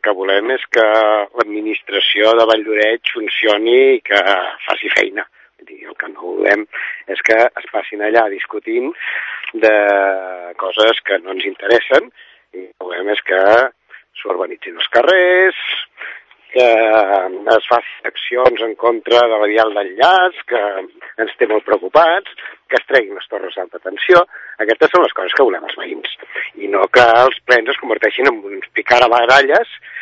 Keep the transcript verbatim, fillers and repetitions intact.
que volem és que l'administració de Valldoreix funcioni i que faci feina. El que no volem és que es passin allà discutint de coses que no ens interessen, i el que volem és que s'urbanitzin els carrers, que es facin accions en contra de la vial d'enllaç, que ens té molt preocupats, que es treguin les torres d'alta tensió. Aquestes són les coses que volem els veïns, i no que els plens es converteixin en uns picar a baralles